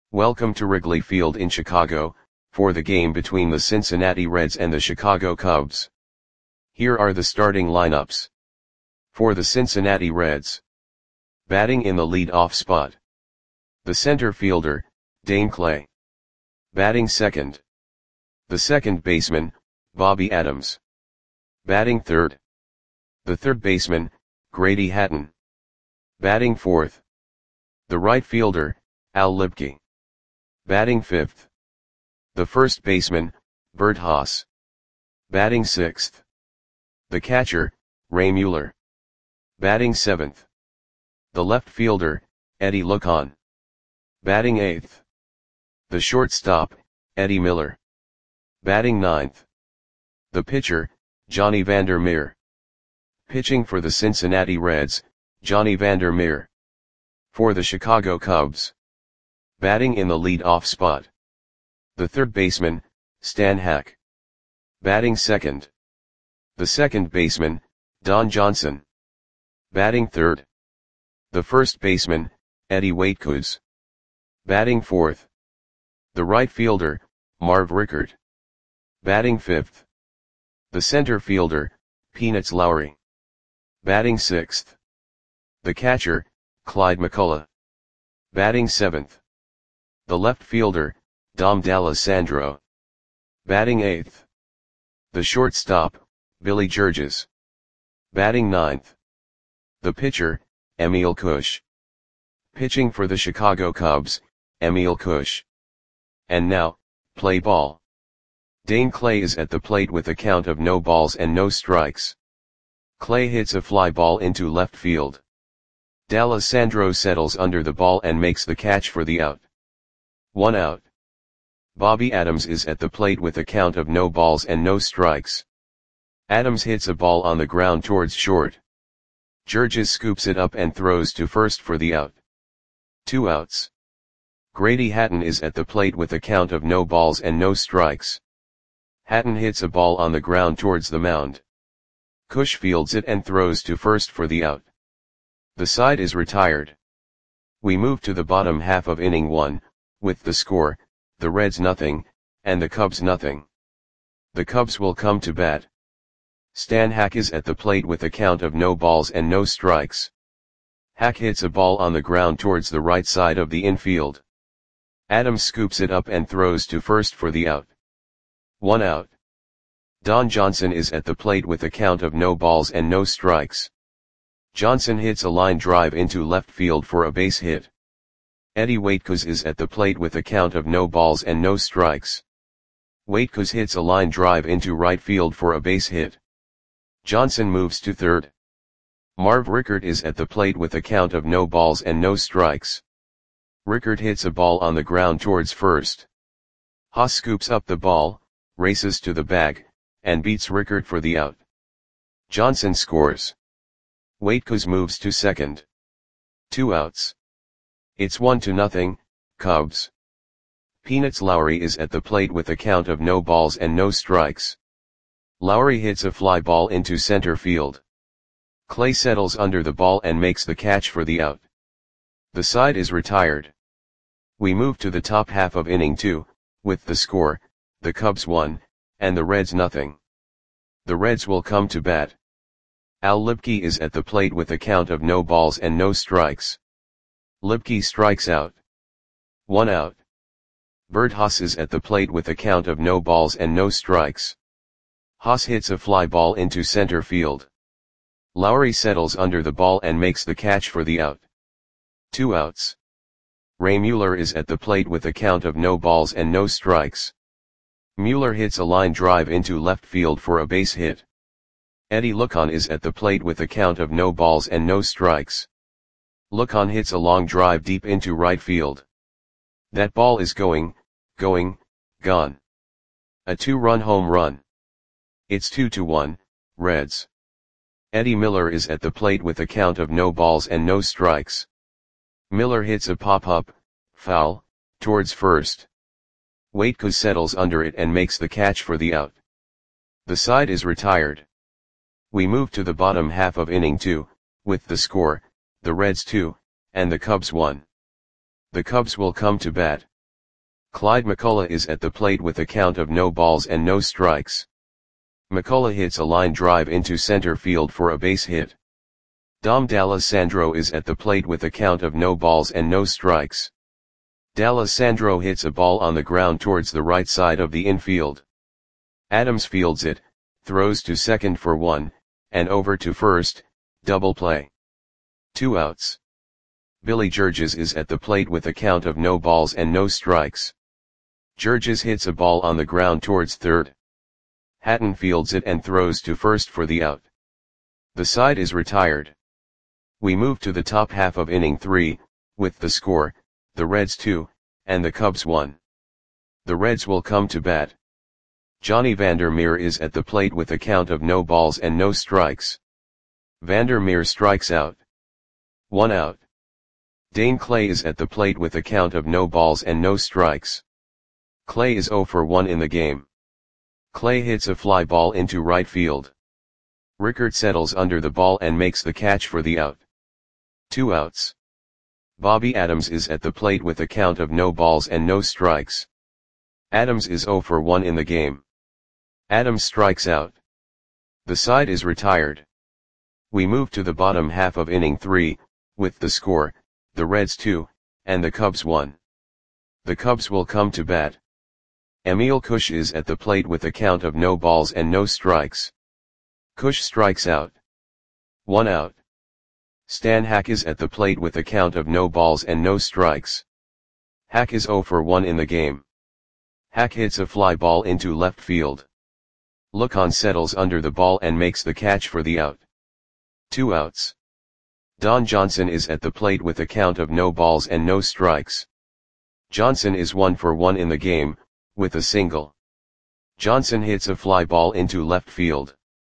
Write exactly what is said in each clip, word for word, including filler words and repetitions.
Welcome to Wrigley Field in Chicago, for the game between the Cincinnati Reds and the Chicago Cubs. Here are the starting lineups. For the Cincinnati Reds. Batting in the lead-off spot. The center fielder, Dane Clay. Batting second. The second baseman, Bobby Adams. Batting third. The third baseman, Grady Hatton. Batting fourth. The right fielder, Al Lipke. Batting fifth. The first baseman, Bert Haas. Batting sixth. The catcher, Ray Mueller. Batting seventh. The left fielder, Eddie Luchan. Batting eighth. The shortstop, Eddie Miller. Batting ninth. The pitcher, Johnny Vander Meer. Pitching for the Cincinnati Reds, Johnny Vander Meer. For the Chicago Cubs. Batting in the lead-off spot. The third baseman, Stan Hack. Batting second. The second baseman, Don Johnson. Batting third. The first baseman, Eddie Waitkus. Batting fourth. The right fielder, Marv Rickert. Batting fifth. The center fielder, Peanuts Lowry. Batting sixth. The catcher, Clyde McCullough. Batting seventh. The left fielder, Dom D'Alessandro. Batting eighth. The shortstop, Billy Georges. Batting ninth. The pitcher, Emil Cush. Pitching for the Chicago Cubs, Emil Cush. And now, play ball. Dane Clay is at the plate with a count of no balls and no strikes. Clay hits a fly ball into left field. D'Alessandro settles under the ball and makes the catch for the out. One out. Bobby Adams is at the plate with a count of no balls and no strikes. Adams hits a ball on the ground towards short. Georges scoops it up and throws to first for the out. Two outs. Grady Hatton is at the plate with a count of no balls and no strikes. Hatton hits a ball on the ground towards the mound. Cush fields it and throws to first for the out. The side is retired. We move to the bottom half of inning one, with the score, the Reds nothing, and the Cubs nothing. The Cubs will come to bat. Stan Hack is at the plate with a count of no balls and no strikes. Hack hits a ball on the ground towards the right side of the infield. Adams scoops it up and throws to first for the out. One out. Don Johnson is at the plate with a count of no balls and no strikes. Johnson hits a line drive into left field for a base hit. Eddie Waitkus is at the plate with a count of no balls and no strikes. Waitkus hits a line drive into right field for a base hit. Johnson moves to third. Marv Rickert is at the plate with a count of no balls and no strikes. Rickert hits a ball on the ground towards first. Haas scoops up the ball, races to the bag, and beats Rickert for the out. Johnson scores. Waitkus moves to second. Two outs. It's one to nothing, Cubs. Peanuts Lowry is at the plate with a count of no balls and no strikes. Lowry hits a fly ball into center field. Clay settles under the ball and makes the catch for the out. The side is retired. We move to the top half of inning two, with the score, the Cubs one, and the Reds nothing. The Reds will come to bat. Al Lipke is at the plate with a count of no balls and no strikes. Lipke strikes out. One out. Bert Haas is at the plate with a count of no balls and no strikes. Haas hits a fly ball into center field. Lowry settles under the ball and makes the catch for the out. Two outs. Ray Mueller is at the plate with a count of no balls and no strikes. Mueller hits a line drive into left field for a base hit. Eddie Luchan is at the plate with a count of no balls and no strikes. Luchan hits a long drive deep into right field. That ball is going, going, gone. A two-run home run. It's two to one, Reds. Eddie Miller is at the plate with a count of no balls and no strikes. Miller hits a pop-up, foul, towards first. Waitkus settles under it and makes the catch for the out. The side is retired. We move to the bottom half of inning two, with the score, the Reds two, and the Cubs one. The Cubs will come to bat. Clyde McCullough is at the plate with a count of no balls and no strikes. McCullough hits a line drive into center field for a base hit. Dom D'Alessandro is at the plate with a count of no balls and no strikes. D'Alessandro hits a ball on the ground towards the right side of the infield. Adams fields it, throws to second for one, and over to first, double play. Two outs. Billy Georges is at the plate with a count of no balls and no strikes. Georges hits a ball on the ground towards third. Hatton fields it and throws to first for the out. The side is retired. We move to the top half of inning three, with the score, the Reds two, and the Cubs one. The Reds will come to bat. Johnny Vandermeer is at the plate with a count of no balls and no strikes. Vandermeer strikes out. One out. Dane Clay is at the plate with a count of no balls and no strikes. Clay is oh for one in the game. Clay hits a fly ball into right field. Rickert settles under the ball and makes the catch for the out. Two outs. Bobby Adams is at the plate with a count of no balls and no strikes. Adams is oh for one in the game. Adams strikes out. The side is retired. We move to the bottom half of inning three, with the score, the Reds two, and the Cubs one. The Cubs will come to bat. Emil Cush is at the plate with a count of no balls and no strikes. Cush strikes out. One out. Stan Hack is at the plate with a count of no balls and no strikes. Hack is oh for one in the game. Hack hits a fly ball into left field. Lucon settles under the ball and makes the catch for the out. Two outs. Don Johnson is at the plate with a count of no balls and no strikes. Johnson is one for one in the game, with a single. Johnson hits a fly ball into left field.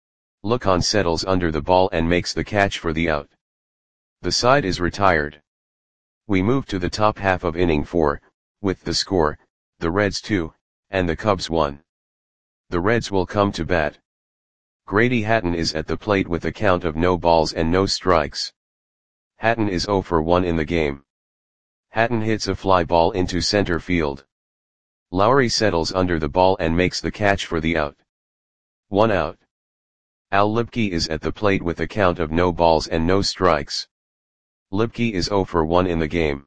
Lucon settles under the ball and makes the catch for the out. The side is retired. We move to the top half of inning four, with the score, the Reds two, and the Cubs one. The Reds will come to bat. Grady Hatton is at the plate with a count of no balls and no strikes. Hatton is oh for one in the game. Hatton hits a fly ball into center field. Lowry settles under the ball and makes the catch for the out. One out. Al Lipke is at the plate with a count of no balls and no strikes. Lipke is oh for one in the game.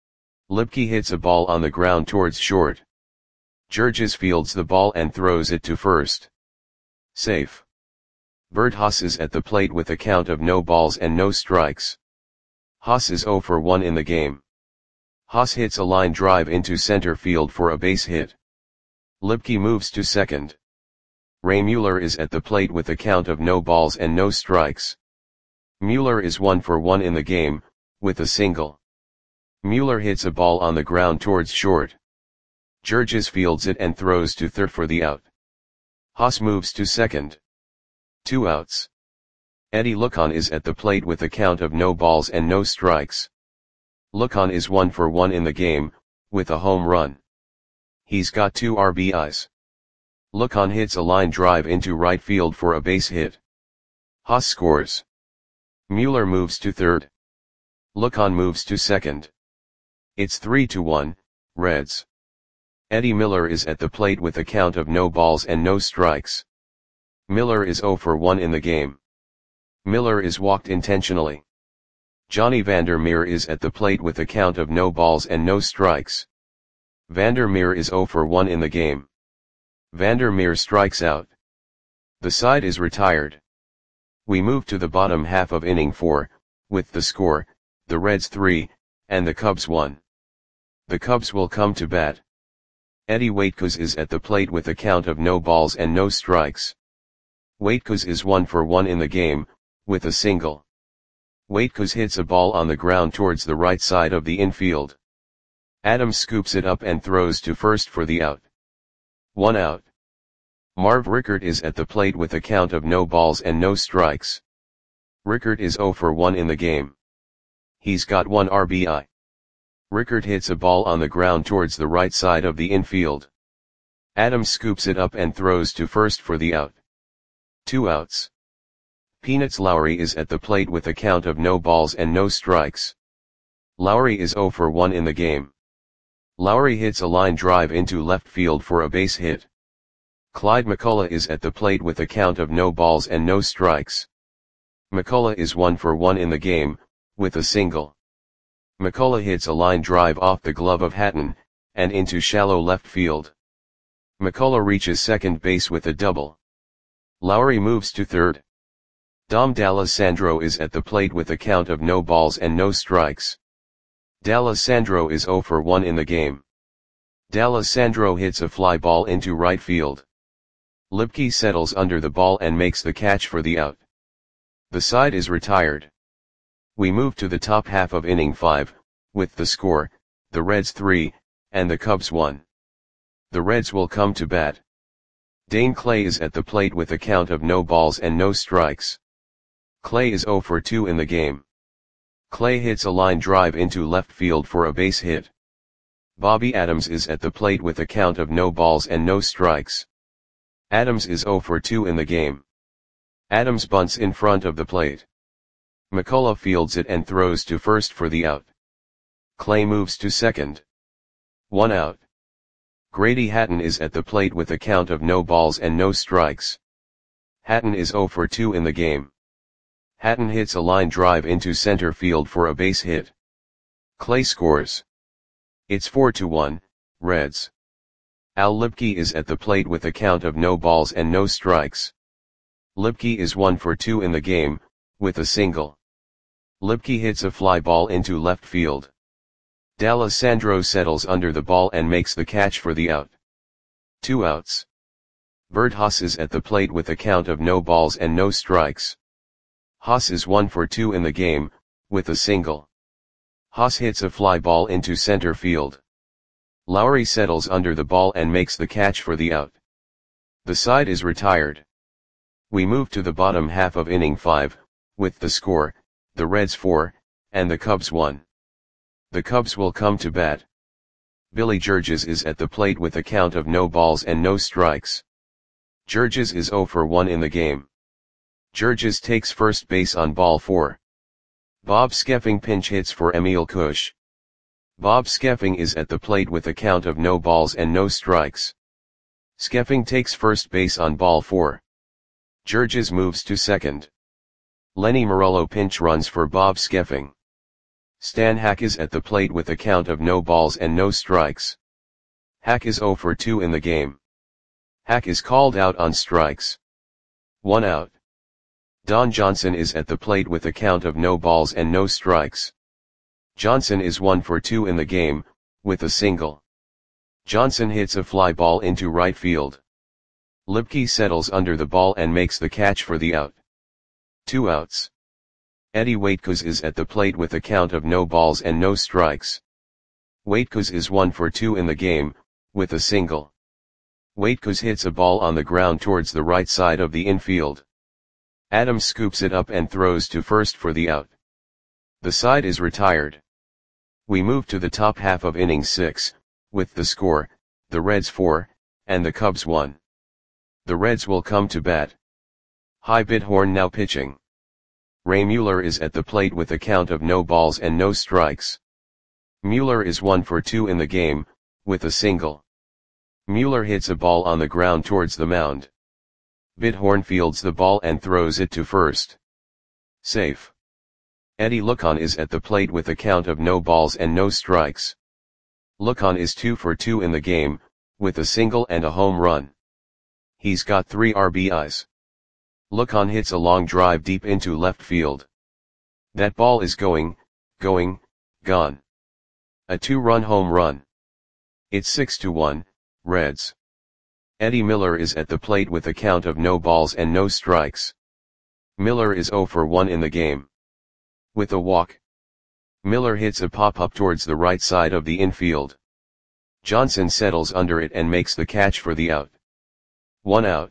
Lipke hits a ball on the ground towards short. Georges fields the ball and throws it to first. Safe. Bert Haas is at the plate with a count of no balls and no strikes. Haas is oh for one in the game. Haas hits a line drive into center field for a base hit. Lipke moves to second. Ray Mueller is at the plate with a count of no balls and no strikes. Mueller is one for one in the game, with a single. Mueller hits a ball on the ground towards short. Georges fields it and throws to third for the out. Haas moves to second. Two outs. Eddie Lucon is at the plate with a count of no balls and no strikes. Lucon is one for one in the game, with a home run. He's got two R B Is. Lucon hits a line drive into right field for a base hit. Haas scores. Mueller moves to third. Lucon moves to second. It's three to one, Reds. Eddie Miller is at the plate with a count of no balls and no strikes. Miller is oh for one in the game. Miller is walked intentionally. Johnny Vandermeer is at the plate with a count of no balls and no strikes. Vandermeer is oh for one in the game. Vandermeer strikes out. The side is retired. We move to the bottom half of inning four, with the score, the Reds three, and the Cubs one. The Cubs will come to bat. Eddie Waitkos is at the plate with a count of no balls and no strikes. Waitkos is one for one in the game, with a single. Waitkos hits a ball on the ground towards the right side of the infield. Adams scoops it up and throws to first for the out. One out. Marv Rickert is at the plate with a count of no balls and no strikes. Rickert is oh for one in the game. He's got one R B I. Rickert hits a ball on the ground towards the right side of the infield. Adams scoops it up and throws to first for the out. Two outs. Peanuts Lowry is at the plate with a count of no balls and no strikes. Lowry is oh for one in the game. Lowry hits a line drive into left field for a base hit. Clyde McCullough is at the plate with a count of no balls and no strikes. McCullough is one for one in the game, with a single. McCullough hits a line drive off the glove of Hatton, and into shallow left field. McCullough reaches second base with a double. Lowry moves to third. Dom D'Alessandro is at the plate with a count of no balls and no strikes. D'Alessandro is zero for one in the game. D'Alessandro hits a fly ball into right field. Lipke settles under the ball and makes the catch for the out. The side is retired. We move to the top half of inning five, with the score, the Reds three, and the Cubs one. The Reds will come to bat. Dane Clay is at the plate with a count of no balls and no strikes. Clay is zero for two in the game. Clay hits a line drive into left field for a base hit. Bobby Adams is at the plate with a count of no balls and no strikes. Adams is zero for two in the game. Adams bunts in front of the plate. McCullough fields it and throws to first for the out. Clay moves to second. One out. Grady Hatton is at the plate with a count of no balls and no strikes. Hatton is zero for two in the game. Hatton hits a line drive into center field for a base hit. Clay scores. It's four to one, Reds. Al Lipke is at the plate with a count of no balls and no strikes. Lipke is one for two in the game, with a single. Lipke hits a fly ball into left field. D'Alessandro settles under the ball and makes the catch for the out. Two outs. Bert Haas is at the plate with a count of no balls and no strikes. Haas is one for two in the game, with a single. Haas hits a fly ball into center field. Lowry settles under the ball and makes the catch for the out. The side is retired. We move to the bottom half of inning five, with the score, the Reds four, and the Cubs one. The Cubs will come to bat. Billy Georges is at the plate with a count of no balls and no strikes. Georges is zero for one in the game. Georges takes first base on ball four. Bob Skeffing pinch hits for Emil Cush. Bob Skeffing is at the plate with a count of no balls and no strikes. Skeffing takes first base on ball four. Georges moves to second. Lenny Morello pinch runs for Bob Skeffing. Stan Hack is at the plate with a count of no balls and no strikes. Hack is zero for two in the game. Hack is called out on strikes. One out. Don Johnson is at the plate with a count of no balls and no strikes. Johnson is one for two in the game, with a single. Johnson hits a fly ball into right field. Lipke settles under the ball and makes the catch for the out. Two outs. Eddie Waitkus is at the plate with a count of no balls and no strikes. Waitkus is one for two in the game, with a single. Waitkus hits a ball on the ground towards the right side of the infield. Adams scoops it up and throws to first for the out. The side is retired. We move to the top half of inning six, with the score, the Reds four, and the Cubs one. The Reds will come to bat. Hy Bithorn now pitching. Ray Mueller is at the plate with a count of no balls and no strikes. Mueller is one for two in the game, with a single. Mueller hits a ball on the ground towards the mound. Bithorn fields the ball and throws it to first. Safe. Eddie Lucon is at the plate with a count of no balls and no strikes. Lucon is two for two in the game, with a single and a home run. He's got three R B Is. Lucon hits a long drive deep into left field. That ball is going, going, gone. A two-run home run. It's six to one, Reds. Eddie Miller is at the plate with a count of no balls and no strikes. Miller is zero for one in the game. With a walk. Miller hits a pop-up towards the right side of the infield. Johnson settles under it and makes the catch for the out. One out.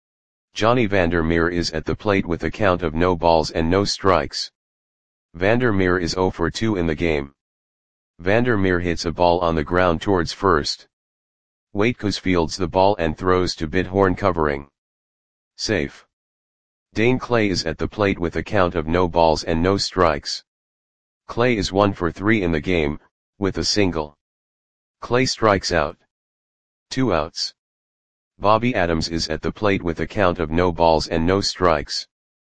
Johnny Vandermeer is at the plate with a count of no balls and no strikes. Vandermeer is zero for two in the game. Vandermeer hits a ball on the ground towards first. Waitkus fields the ball and throws to Bithorn covering. Safe. Dane Clay is at the plate with a count of no balls and no strikes. Clay is one for three in the game, with a single. Clay strikes out. Two outs. Bobby Adams is at the plate with a count of no balls and no strikes.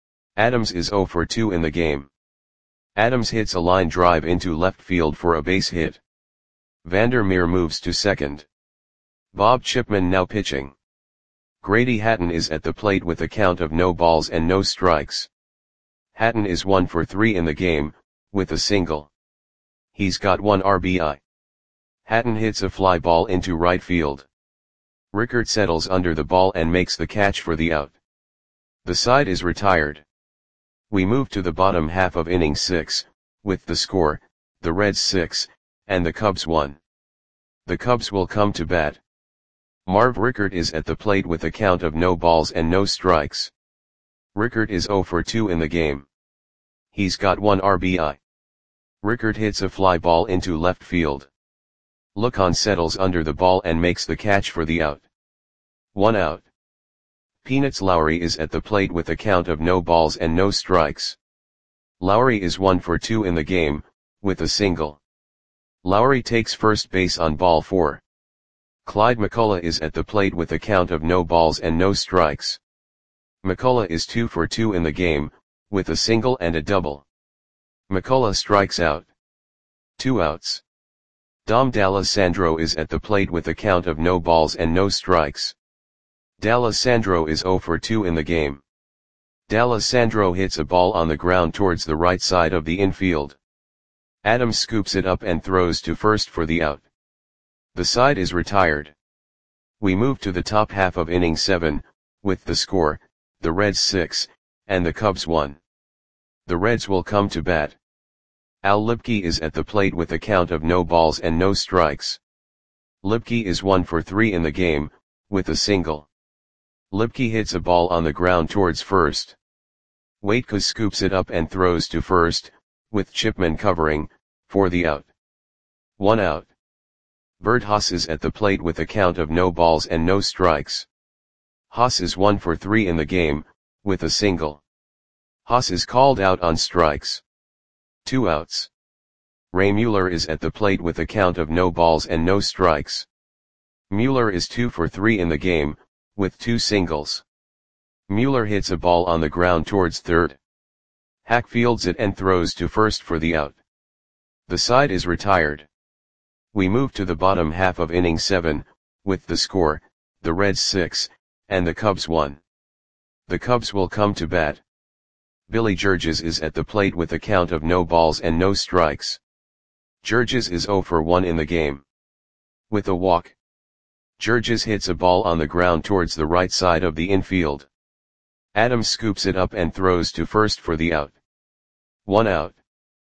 Adams is oh for two in the game. Adams hits a line drive into left field for a base hit. Vander Meer moves to second. Bob Chipman now pitching. Grady Hatton is at the plate with a count of no balls and no strikes. Hatton is one for three in the game, with a single. He's got one R B I. Hatton hits a fly ball into right field. Rickert settles under the ball and makes the catch for the out. The side is retired. We move to the bottom half of inning six, with the score, the Reds six, and the Cubs one. The Cubs will come to bat. Marv Rickert is at the plate with a count of no balls and no strikes. Rickert is oh for two in the game. He's got one R B I. Rickert hits a fly ball into left field. Lucan settles under the ball and makes the catch for the out. One out. Peanuts Lowry is at the plate with a count of no balls and no strikes. Lowry is one for two in the game, with a single. Lowry takes first base on ball four. Clyde McCullough is at the plate with a count of no balls and no strikes. McCullough is two for two in the game, with a single and a double. McCullough strikes out. Two outs. Dom D'Alessandro is at the plate with a count of no balls and no strikes. D'Alessandro is oh for two in the game. D'Alessandro hits a ball on the ground towards the right side of the infield. Adams scoops it up and throws to first for the out. The side is retired. We move to the top half of inning seven, with the score, the Reds six, and the Cubs one. The Reds will come to bat. Al Lipke is at the plate with a count of no balls and no strikes. Lipke is one for three in the game, with a single. Lipke hits a ball on the ground towards first. Waitka scoops it up and throws to first, with Chipman covering, for the out. One out. Bert Haas is at the plate with a count of no balls and no strikes. Haas is one for three in the game, with a single. Haas is called out on strikes. Two outs. Ray Mueller is at the plate with a count of no balls and no strikes. Mueller is two for three in the game, with two singles. Mueller hits a ball on the ground towards third. Hack fields it and throws to first for the out. The side is retired. We move to the bottom half of inning seven, with the score, the Reds six, and the Cubs one. The Cubs will come to bat. Billy Georges is at the plate with a count of no balls and no strikes. Georges is oh for one in the game. With a walk. Georges hits a ball on the ground towards the right side of the infield. Adams scoops it up and throws to first for the out. One out.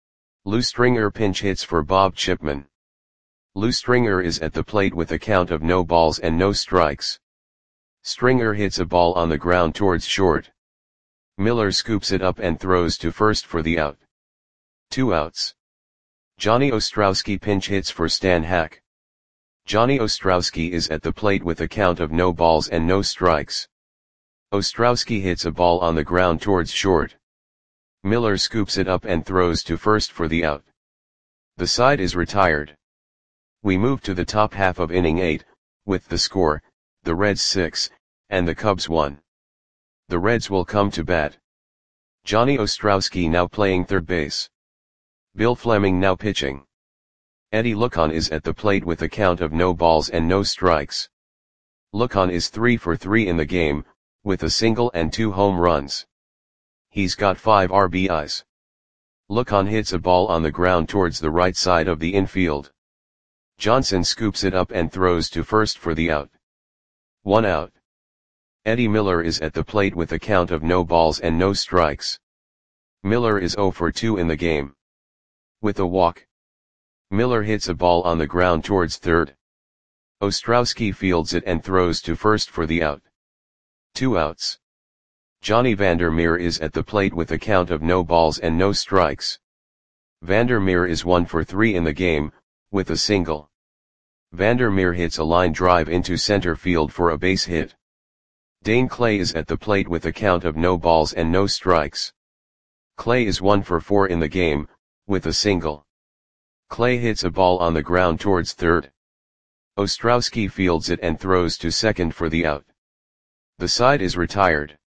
Lou Stringer pinch hits for Bob Chipman. Lou Stringer is at the plate with a count of no balls and no strikes. Stringer hits a ball on the ground towards short. Miller scoops it up and throws to first for the out. Two outs. Johnny Ostrowski pinch hits for Stan Hack. Johnny Ostrowski is at the plate with a count of no balls and no strikes. Ostrowski hits a ball on the ground towards short. Miller scoops it up and throws to first for the out. The side is retired. We move to the top half of inning eight, with the score, the Reds six, and the Cubs one. The Reds will come to bat. Johnny Ostrowski now playing third base. Bill Fleming now pitching. Eddie Lucan is at the plate with a count of no balls and no strikes. Lucan is three for three in the game, with a single and two home runs. He's got five R B Is. Lucan hits a ball on the ground towards the right side of the infield. Johnson scoops it up and throws to first for the out. One out. Eddie Miller is at the plate with a count of no balls and no strikes. Miller is oh for two in the game. With a walk. Miller hits a ball on the ground towards third. Ostrowski fields it and throws to first for the out. Two outs. Johnny Vander Meer is at the plate with a count of no balls and no strikes. Vander Meer is one for three in the game, with a single. Vander Meer hits a line drive into center field for a base hit. Dane Clay is at the plate with a count of no balls and no strikes. Clay is one for four in the game, with a single. Clay hits a ball on the ground towards third. Ostrowski fields it and throws to second for the out. The side is retired.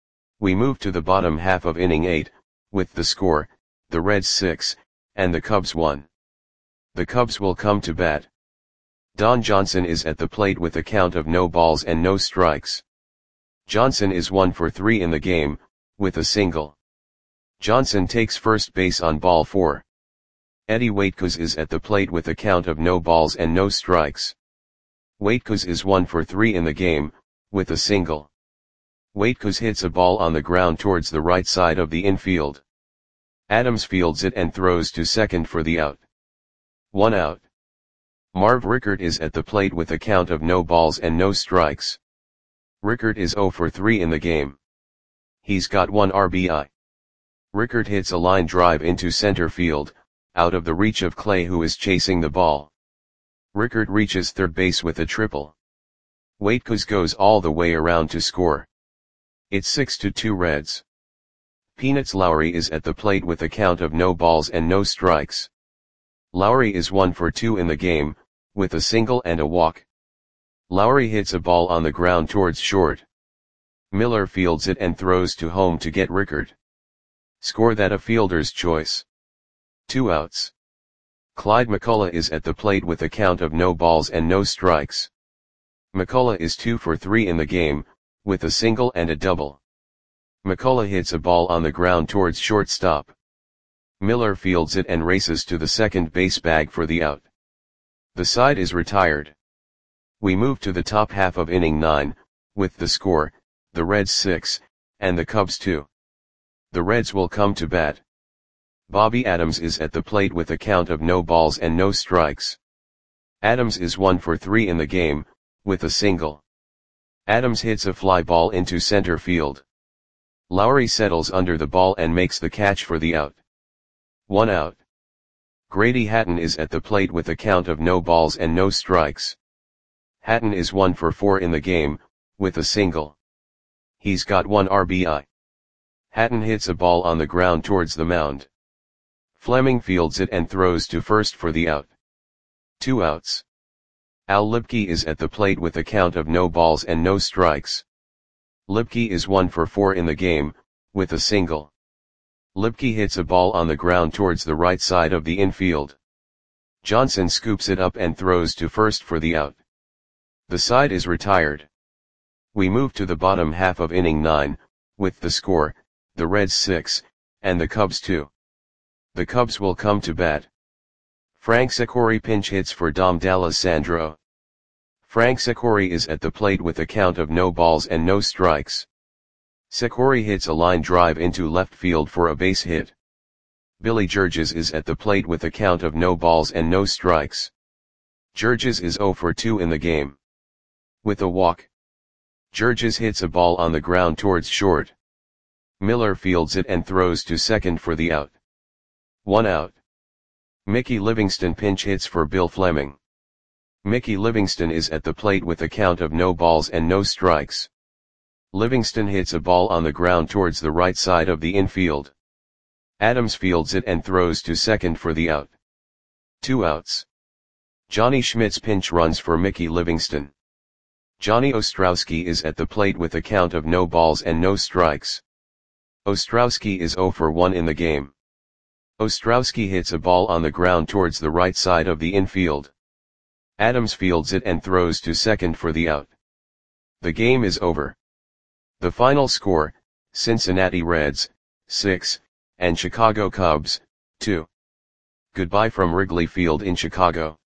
We move to the bottom half of inning eight, with the score, the Reds six, and the Cubs one. The Cubs will come to bat. Don Johnson is at the plate with a count of no balls and no strikes. Johnson is one for three in the game, with a single. Johnson takes first base on ball four. Eddie Waitkos is at the plate with a count of no balls and no strikes. Waitkos is one for three in the game, with a single. Waitkos hits a ball on the ground towards the right side of the infield. Adams fields it and throws to second for the out. One out. Marv Rickert is at the plate with a count of no balls and no strikes. Rickert is zero for three in the game. He's got one R B I. Rickert hits a line drive into center field, out of the reach of Clay, who is chasing the ball. Rickert reaches third base with a triple. Waitkos goes all the way around to score. It's six to two Reds. Peanuts Lowry is at the plate with a count of no balls and no strikes. Lowry is one for two in the game, with a single and a walk. Lowry hits a ball on the ground towards short. Miller fields it and throws to home to get Rickert. Score that a fielder's choice. Two outs. Clyde McCullough is at the plate with a count of no balls and no strikes. McCullough is two for three in the game, with a single and a double. McCullough hits a ball on the ground towards shortstop. Miller fields it and races to the second base bag for the out. The side is retired. We move to the top half of inning nine, with the score, the Reds six, and the Cubs two. The Reds will come to bat. Bobby Adams is at the plate with a count of no balls and no strikes. Adams is one for three in the game, with a single. Adams hits a fly ball into center field. Lowry settles under the ball and makes the catch for the out. One out. Grady Hatton is at the plate with a count of no balls and no strikes. Hatton is one for four in the game, with a single. He's got one R B I. Hatton hits a ball on the ground towards the mound. Fleming fields it and throws to first for the out. Two outs. Al Lipke is at the plate with a count of no balls and no strikes. Lipke is one for four in the game, with a single. Lipke hits a ball on the ground towards the right side of the infield. Johnson scoops it up and throws to first for the out. The side is retired. We move to the bottom half of inning nine, with the score, the Reds six, and the Cubs two. The Cubs will come to bat. Frank Secory pinch hits for Dom D'Alessandro. Frank Secory is at the plate with a count of no balls and no strikes. Secory hits a line drive into left field for a base hit. Billy Georges is at the plate with a count of no balls and no strikes. Georges is zero for two in the game. With a walk. Georges hits a ball on the ground towards short. Miller fields it and throws to second for the out. One out. Mickey Livingston pinch hits for Bill Fleming. Mickey Livingston is at the plate with a count of no balls and no strikes. Livingston hits a ball on the ground towards the right side of the infield. Adams fields it and throws to second for the out. Two outs. Johnny Schmitz pinch runs for Mickey Livingston. Johnny Ostrowski is at the plate with a count of no balls and no strikes. Ostrowski is zero for one in the game. Ostrowski hits a ball on the ground towards the right side of the infield. Adams fields it and throws to second for the out. The game is over. The final score, Cincinnati Reds, six, and Chicago Cubs, two. Goodbye from Wrigley Field in Chicago.